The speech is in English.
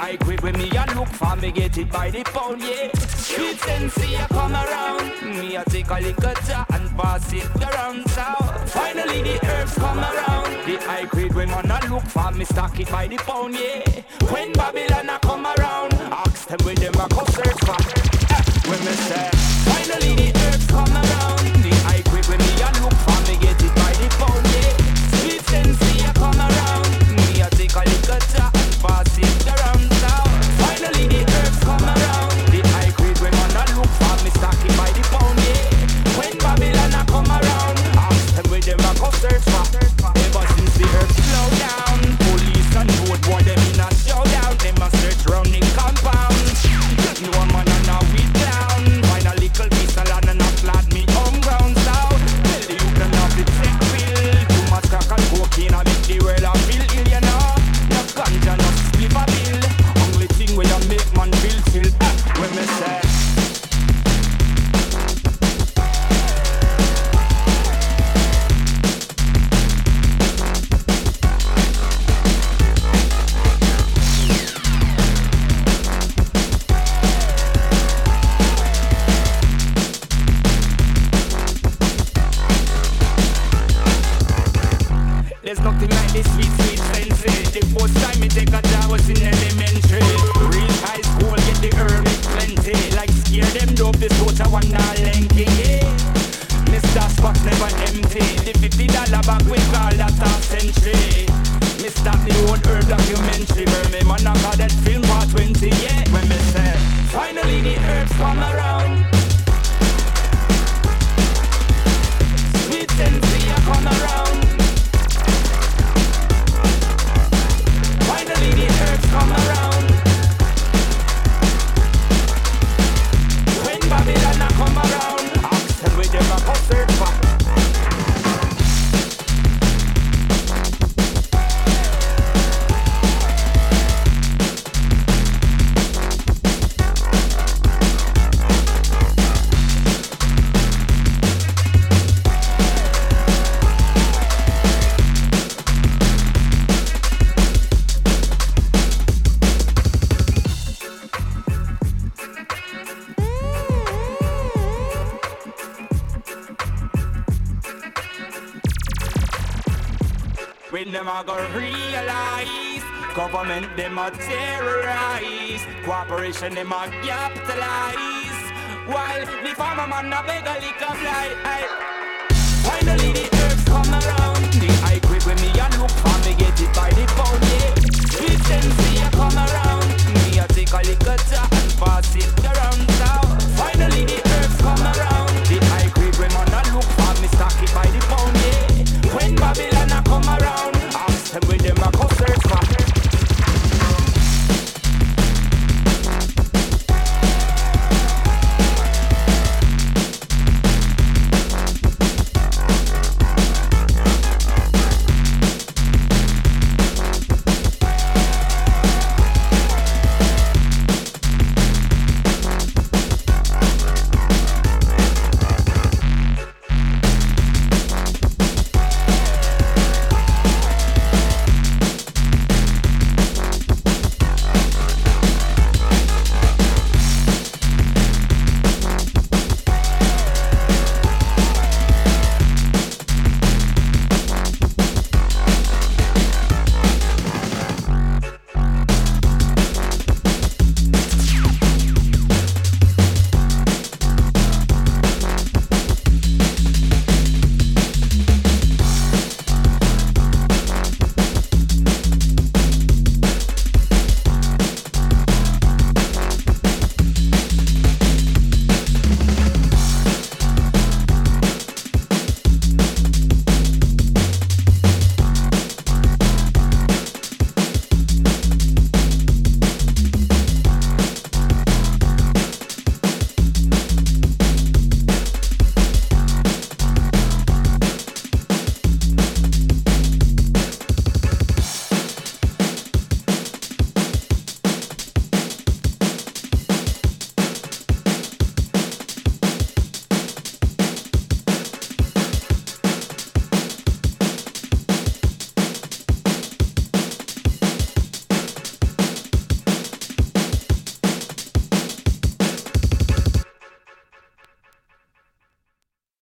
high grade when me a look for, me get it by the pound, yeah. Sweet sensei a come around, me a take a little jar and pass it around south. Finally the herbs come around, the high grade when man a look for, me stock it by the pound, yeah. When Babylon a come around, ask them where them a go search for. When me say, finally the herbs come around, the high grade when me a look for, me get it by the pound, yeah. Sweet sensei a come around, me a take a little jar and pass it around south. Finally the herbs come around, the high grade when man a look for, me stock it by the pound, yeah. When Babylon a come around, ask them where them a go search for. Ever since the herbs slow down, police and road boy them in a showdown, them a search round the compound. No man and a weed down, find a little piece of land and a flat me home ground south. Tell the youth them not to take pill, too much crack and cocaine a make the world a feel ill, you know. No ganja, no split a bill, only thing where you make man feel chill. When me say there's nothing like this sweet, sweet sensei. The first time me take a job was in elementary. Reach high school, get the herb plenty. Like scare them dope, this coach I want not linking, yeah. Mr. Spock's never empty. The $50 bag we call that half century. Me start the old herb documentary. Me man I got that film for 20, yeah. When me say, finally the herbs come around. Sweet sensei come around. Finally the herbs come around. When Babylon a come around, ask them where them a go search for. When them a go realize, government them a terrorize, cooperation them a capitalize, while the farmer man a beg a lick of light. Finally the herbs come around, the high grade when me a look for, me get it by the pound, yeah.